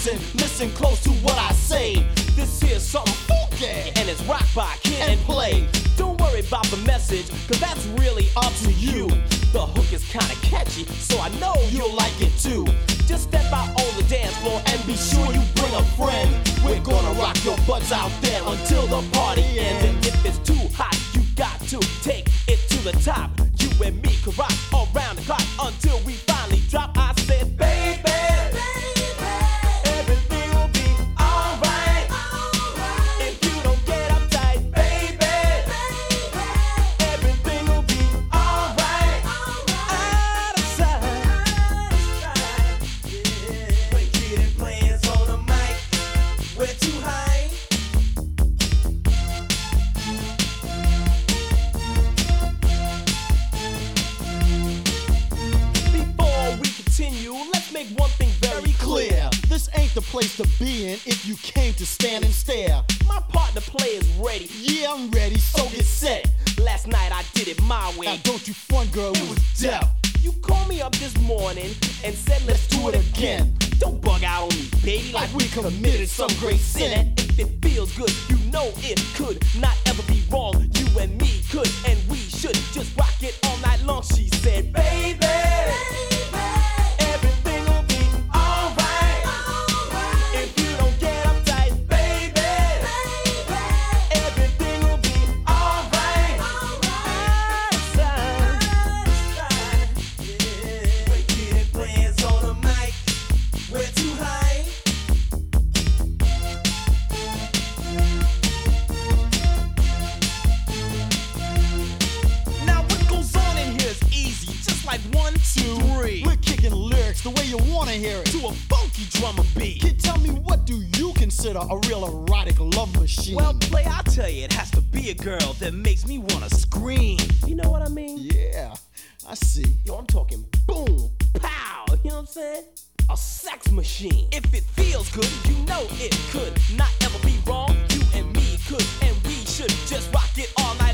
Listen close to what I say. This here's something funky, and it's rock by Kid and Play. Don't worry about the message, cause that's really up to you. The hook is kinda catchy, so I know you'll like it too. Just step out on the dance floor and be sure you bring a friend. We're gonna rock your butts out there until the party ends. And if it's too hot, you got to take it to the top. You and me can rock around the clock until we finally drop. I said, baby, everything will be alright. If you don't get uptight, baby, everything will be alright. Out of sight. When Kid and Play's on the mic, we're too high. Let's make one thing very clear. This ain't the place to be in if you came to stand and stare. My partner play is ready. Yeah, I'm ready, so get set. Last night I did it my way. Now don't you front, girl, it was death. You called me up this morning and said let's do it again. Don't bug out on me, baby, like we committed some great sin. And if it feels good, you know it could not ever be wrong. You and me could and we should just rock it all night long. She said, baby, everything will be alright. If you don't get uptight, baby, everything will be alright. When Kid and Play's on the mic, we're too high. Now what goes on in here is easy, just like 1, 2, 3. We're kicking lyrics the way you wanna hear it. To a funky drummer beat. Kid, tell me, what do you consider a real erotic love machine? Well, Play, I'll tell you, it has to be a girl that makes me wanna scream. You know what I mean? Yeah, I see. Yo, I'm talking boom, pow, you know what I'm saying? A sex machine. If it feels good, you know it could not ever be wrong. You and me could and we should just rock it all night